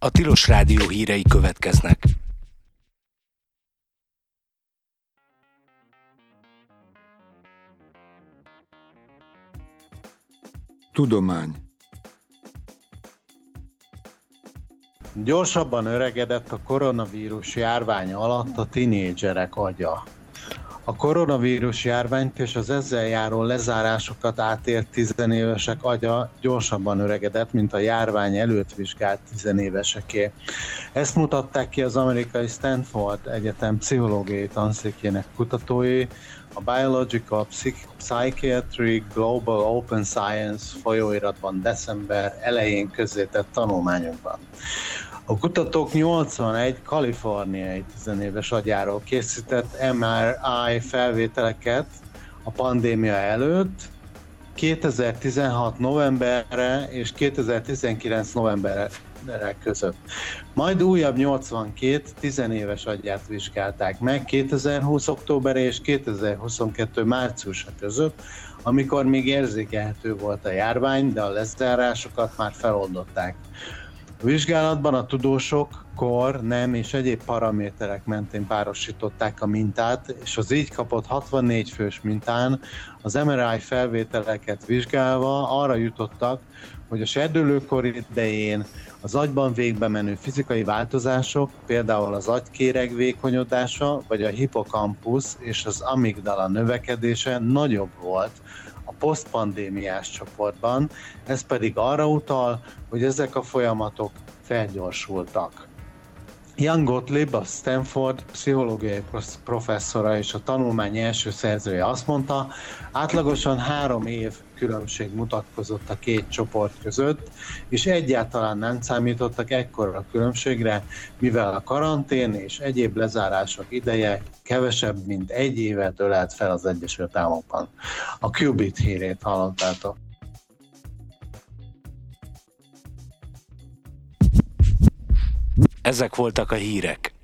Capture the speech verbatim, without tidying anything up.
A Tilos Rádió hírei következnek. Tudomány. Gyorsabban öregedett a koronavírus járvány alatt a tinédzserek agya. A koronavírus járványt és az ezzel járó lezárásokat átélt tizenévesek agya gyorsabban öregedett, mint a járvány előtt vizsgált tizenéveseké. Ezt mutatták ki az amerikai Stanford Egyetem pszichológiai tanszékének kutatói a Biological Psychiatry Global Open Science folyóiratban december elején közzétett tanulmányokban. A kutatók nyolcvanegy kaliforniai tizenéves agyáról készített em er i felvételeket a pandémia előtt, kétezer-tizenhat novemberre és kétezer-tizenkilenc novemberre között. Majd újabb nyolcvankét tizenéves agyát vizsgálták meg kétezer-húsz október és kétezer-huszonkettő márciusa között, amikor még érzékelhető volt a járvány, de a lezárásokat már feloldották. A vizsgálatban a tudósok kor, nem és egyéb paraméterek mentén párosították a mintát, és az így kapott hatvannégy fős mintán az em er i felvételeket vizsgálva arra jutottak, hogy a serdülőkor idején az agyban végbe menő fizikai változások, például az agykéreg vékonyodása, vagy a hippokampusz és az amigdala növekedése nagyobb volt a posztpandémiás csoportban, ez pedig arra utal, hogy ezek a folyamatok felgyorsultak. Ian Gottlieb, a Stanford pszichológiai professzora és a tanulmány első szerzője azt mondta, átlagosan három év különbség mutatkozott a két csoport között, és egyáltalán nem számítottak ekkora különbségre, mivel a karantén és egyéb lezárások ideje kevesebb, mint egy évet ölelt fel az Egyesült Államokban. A Qubit hírét hallottátok. Ezek voltak a hírek.